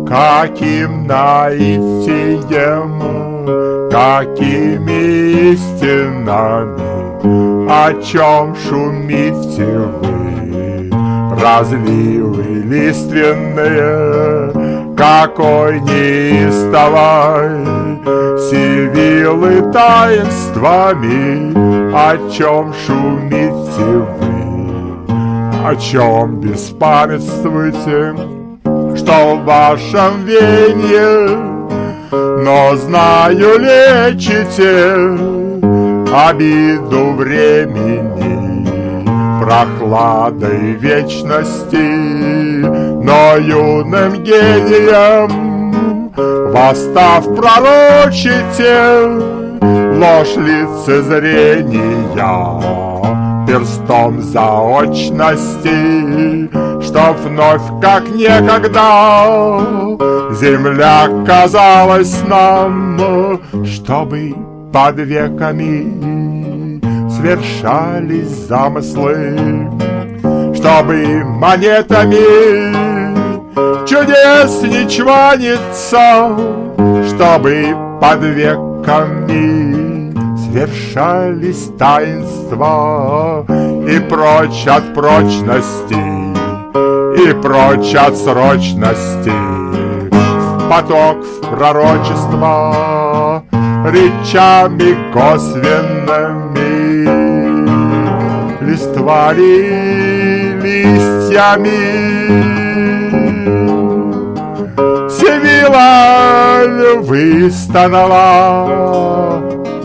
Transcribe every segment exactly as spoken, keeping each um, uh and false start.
Каким наитием, какими истинами, о чем шумите вы, разливы лиственные, какой неистовой сивилы таинствами, о чем шумите вы, о чем беспамятствуете, что в вашем венье, но знаю, лечите обиду времени прохладой вечности, но юным гением восстав пророчите ложь лицезрения перстом заочности, что вновь, как некогда, земля казалась нам, чтобы под веками свершались замыслы, чтобы монетами чудес не чванится, чтобы под веками свершались таинства, и прочь от прочности, и прочь от срочности, в поток в пророчество речами косвенными, листвари листьями, Севила выстонала.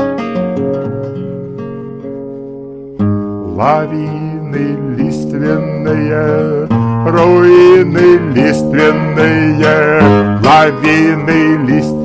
Лавины лиственные, руины лиственные, лавины лиственные.